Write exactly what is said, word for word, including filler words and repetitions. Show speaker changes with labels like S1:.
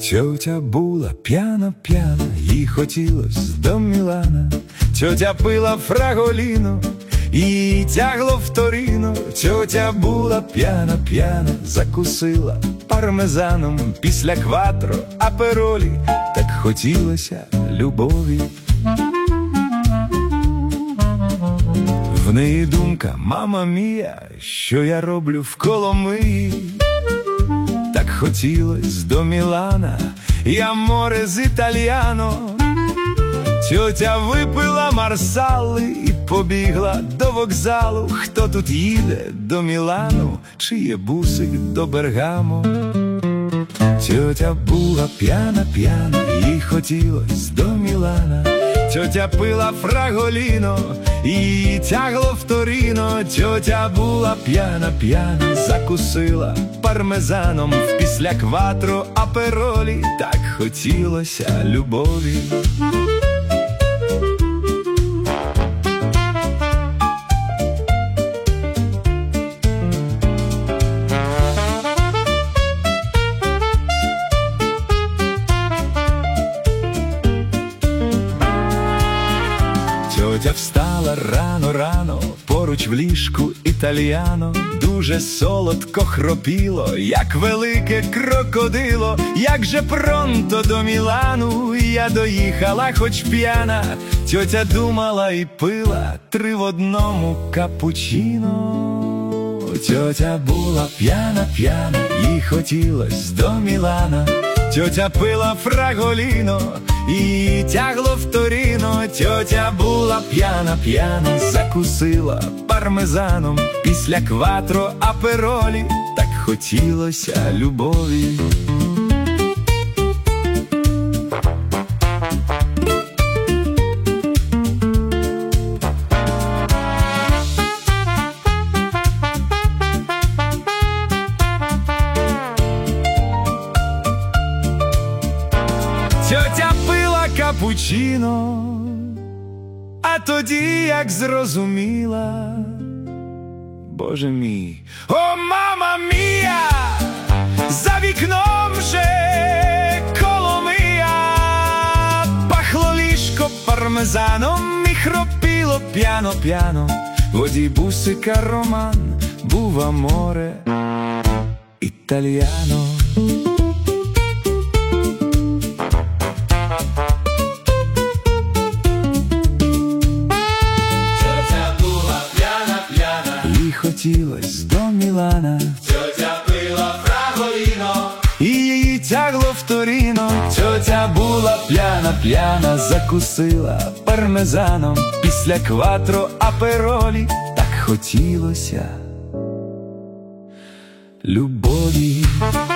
S1: Тьотя була п'яна-п'яна, їй хотілось до Мілана. Тьотя пила фраголіно, її тягло в Торіно. Тьотя була п'яна-п'яна, закусила пармезаном після кватро аперолі. Так хотілося любові. В неї думка: мама мія, що я роблю в Коломиї. Так хотілось до Мілана, я море з італьяно. Тьотя випила марсали і побігла до вокзалу. Хто тут їде до Мілану, чи є бусик до Бергамо? Тьотя була п'яна-п'яна, їй хотілось до Мілана. Тьотя пила фраголіно, її тягло в Торіно. Тьотя була п'яна-п'яна, закусила пармезаном в після кватро аперолі. Так хотілося любові. Тьотя встала рано-рано, поруч в ліжку італьяно. Дуже солодко хропіло, як велике крокодило. Як же пронто до Мілану я доїхала, хоч п'яна. Тьотя думала і пила три в одному капучино. Тьотя була п'яна-п'яна, їй хотілось до Мілана. Тьотя пила фраголіно, її тягло в Торіно. Тьотя була п'яна-п'яна, закусила пармезаном після кватро аперолі. Так хотілося любові. Тьотя пила капучино, а тоді як зрозуміла: Боже мій, о мама мія, за вікном вже Коломия. Пахло ліжко пармезаном і хропіло п'яно-п'яно. Водій бусика роман, був аморе італьяно. Хотілось до Мілана.
S2: Тьотя пила фраголіно,
S1: і її тягло в Торіно. Тьотя була п'яна-п'яна, закусила пармезаном після кватро аперолі. Так хотілося любові.